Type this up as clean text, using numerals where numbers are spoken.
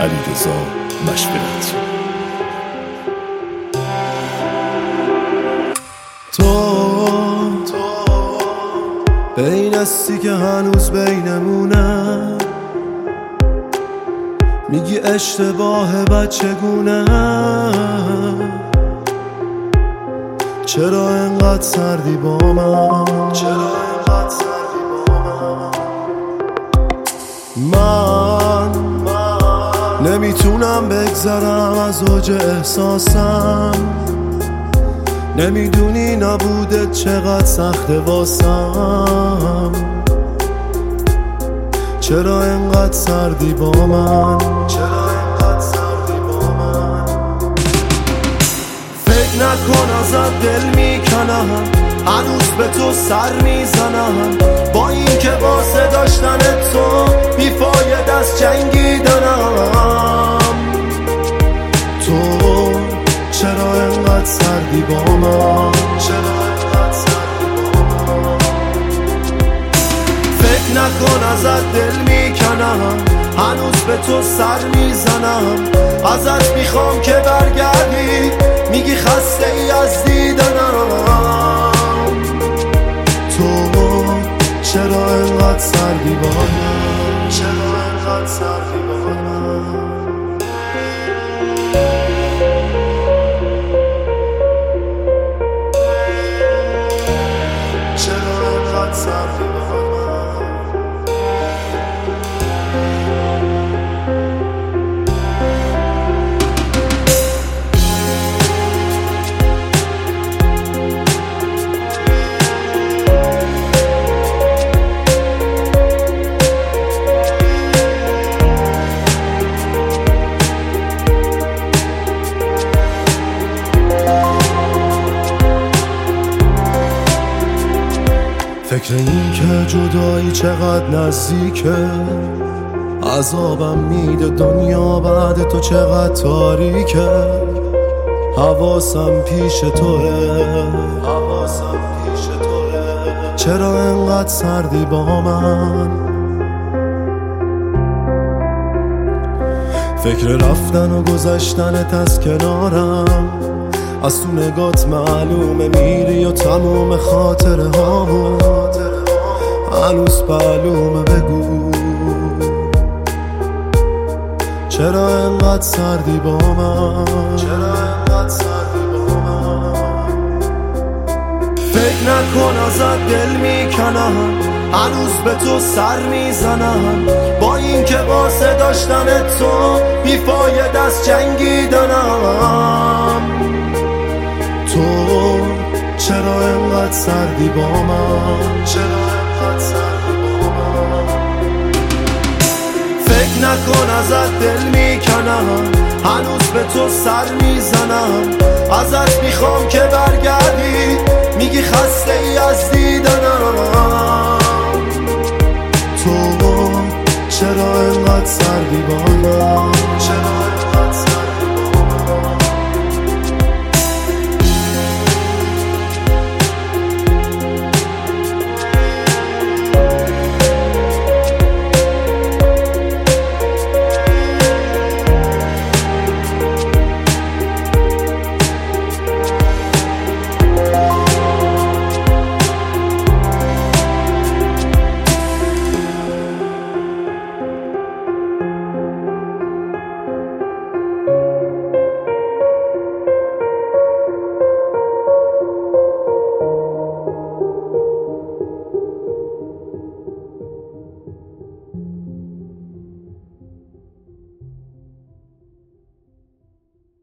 علیرضا مشورت. تو بین هستی که هنوز بینمونه، میگی اشتباه بچگونه. چرا انقدر سردی با من؟ من نمیتونم بگذرم از اوج احساسم. نمیدونی نبودت چقدر سخته واسم. چرا انقدر سردی با من؟ فکر نکن ازت دل میکنم، هنوز به تو سر میزنم. با این که واسه داشتن تو بیفاید از جنگیدنم. تو چرا انقدر سردی با من؟ فکر نکن ازت دل میکنم، هنوز به تو سر میزنم. ازت میخوام که برگردی، میگی خسته ای از دیدنم. تو چرا انقدر سردی با من؟ چرا انقدر سردی با من؟ فکر این که جدایی چقدر نزدیکه، عذابم میده دنیا بعد تو چقدر تاریکه. حواسم پیش توه، چرا انقدر سردی با من؟ فکر رفتن و گذشتنت از کنارم، از تو نگات معلومه میری و تموم خاطره هامون هنوز معلومه. بگو چرا انقدر سردی با من؟ فکر نکن ازت دل میکنم، هنوز به تو سر میزنم. با این که واسه داشتن تو بیفاید از جنگیدنم. تو چرا انقدر سردی با من؟ فکر نکن ازت دل میکنم، هنوز به تو سر میزنم. ازت میخوام که برگردی، میگی خسته ای از دیدنم. تو چرا انقدر سردی با من؟